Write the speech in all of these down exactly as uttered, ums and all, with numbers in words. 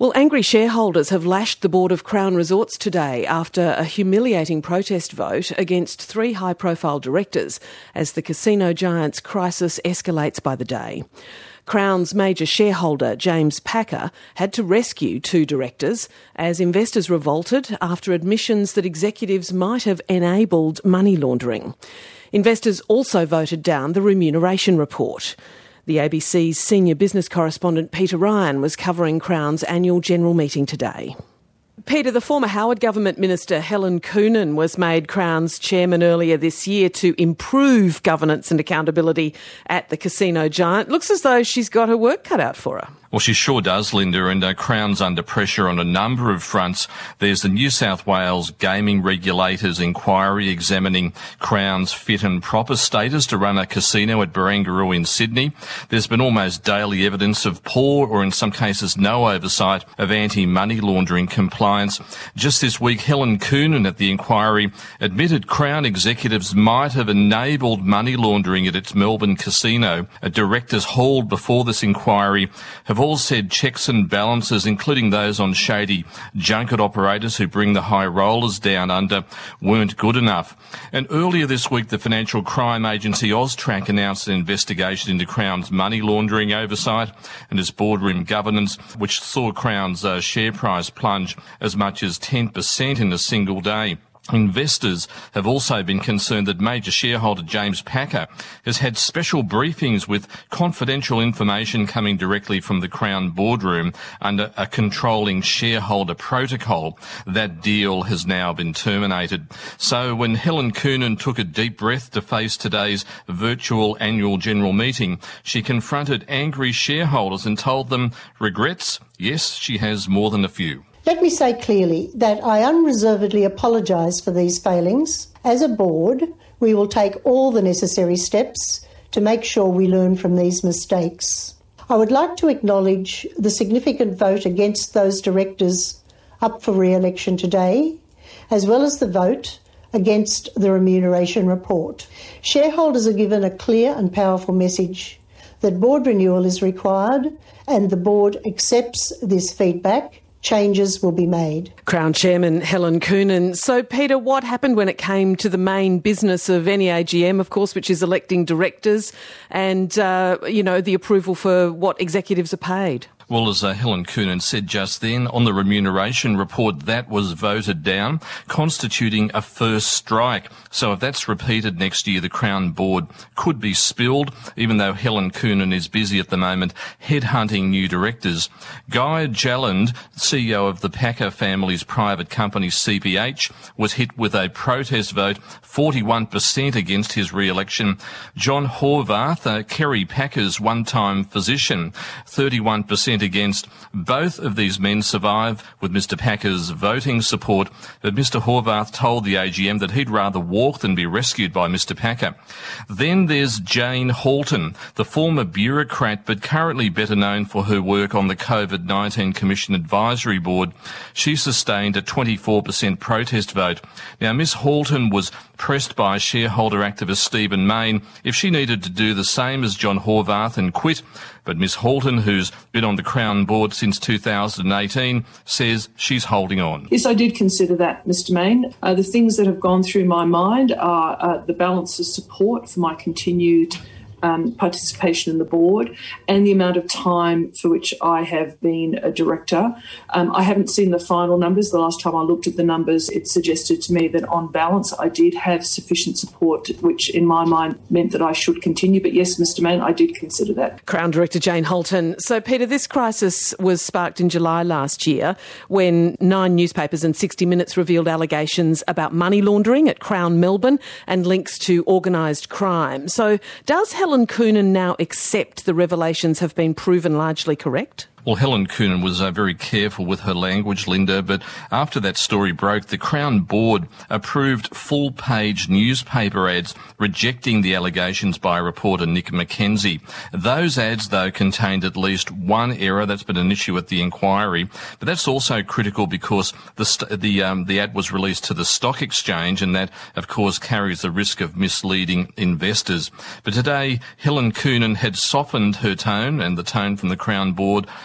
Well, angry shareholders have lashed the board of Crown Resorts today after a humiliating protest vote against three high-profile directors as the casino giant's crisis escalates by the day. Crown's major shareholder, James Packer, had to rescue two directors as investors revolted after admissions that executives might have enabled money laundering. Investors also voted down the remuneration report. The A B C's senior business correspondent Peter Ryan was covering Crown's annual general meeting today. Peter, the former Howard government minister Helen Coonan was made Crown's chairman earlier this year to improve governance and accountability at the casino giant. Looks as though she's got her work cut out for her. Well, she sure does, Linda, and uh, Crown's under pressure on a number of fronts. There's the New South Wales Gaming Regulators inquiry examining Crown's fit and proper status to run a casino at Barangaroo in Sydney. There's been almost daily evidence of poor, or in some cases no oversight, of anti-money laundering compliance. Just this week, Helen Coonan at the inquiry admitted Crown executives might have enabled money laundering at its Melbourne casino. Directors hauled before this inquiry have all said checks and balances, including those on shady junket operators who bring the high rollers down under, weren't good enough. And earlier this week, the financial crime agency AUSTRAC announced an investigation into Crown's money laundering oversight and its boardroom governance, which saw Crown's uh, share price plunge as much as ten percent in a single day. Investors have also been concerned that major shareholder James Packer has had special briefings with confidential information coming directly from the Crown boardroom under a controlling shareholder protocol. That deal has now been terminated. So when Helen Coonan took a deep breath to face today's virtual annual general meeting, she confronted angry shareholders and told them, regrets? Yes, she has more than a few. Let me say clearly that I unreservedly apologise for these failings. As a board, we will take all the necessary steps to make sure we learn from these mistakes. I would like to acknowledge the significant vote against those directors up for re-election today, as well as the vote against the remuneration report. Shareholders are given a clear and powerful message that board renewal is required, and the board accepts this feedback. Changes will be made. Crown Chairman Helen Coonan. So, Peter, what happened when it came to the main business of any A G M, of course, which is electing directors and, uh, you know, the approval for what executives are paid? Well, as uh, Helen Coonan said just then, on the remuneration report, that was voted down, constituting a first strike. So if that's repeated next year, the Crown board could be spilled, even though Helen Coonan is busy at the moment headhunting new directors. Guy Jalland, C E O of the Packer family's private company C P H, was hit with a protest vote, forty-one percent against his re-election. John Horvath, uh, Kerry Packer's one-time physician, thirty-one percent against. Both of these men survive with Mister Packer's voting support, but Mister Horvath told the A G M that he'd rather walk than be rescued by Mister Packer. Then there's Jane Halton, the former bureaucrat but currently better known for her work on the COVID nineteen Commission Advisory Board. She sustained a twenty-four percent protest vote. Now, Miss Halton was pressed by shareholder activist Stephen Mayne if she needed to do the same as John Horvath and quit, but Miss Halton, who's been on the Crown board since two thousand eighteen, says she's holding on. Yes, I did consider that, Mister Mayne. Uh, the things that have gone through my mind are uh, the balance of support for my continued Um, participation in the board and the amount of time for which I have been a director. Um, I haven't seen the final numbers. The last time I looked at the numbers, it suggested to me that on balance I did have sufficient support, which in my mind meant that I should continue. But yes, Mister Mayne, I did consider that. Crown Director Jane Halton. So, Peter, this crisis was sparked in July last year when nine newspapers and sixty minutes revealed allegations about money laundering at Crown Melbourne and links to organised crime. So does Helen Helen Coonan now accept the revelations have been proven largely correct? Well, Helen Coonan was uh, very careful with her language, Linda, but after that story broke, the Crown board approved full-page newspaper ads rejecting the allegations by reporter Nick McKenzie. Those ads, though, contained at least one error. That's been an issue at the inquiry, but that's also critical because the st- the um, the ad was released to the stock exchange, and that, of course, carries the risk of misleading investors. But today, Helen Coonan had softened her tone and the tone from the Crown board,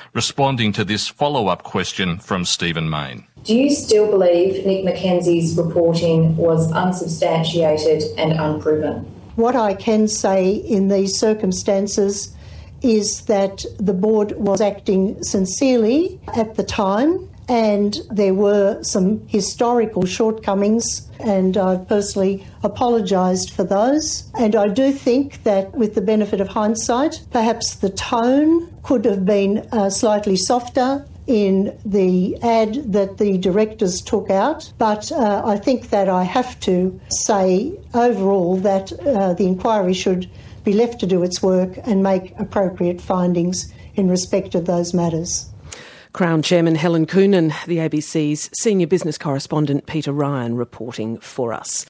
responding to this follow-up question from Stephen Mayne. Do you still believe Nick Mackenzie's reporting was unsubstantiated and unproven? What I can say in these circumstances is that the board was acting sincerely at the time, and there were some historical shortcomings, and I've personally apologised for those. And I do think that with the benefit of hindsight, perhaps the tone could have been uh, slightly softer in the ad that the directors took out. But uh, I think that I have to say overall that uh, the inquiry should be left to do its work and make appropriate findings in respect of those matters. Crown Chairman Helen Coonan, the A B C's senior business correspondent Peter Ryan reporting for us.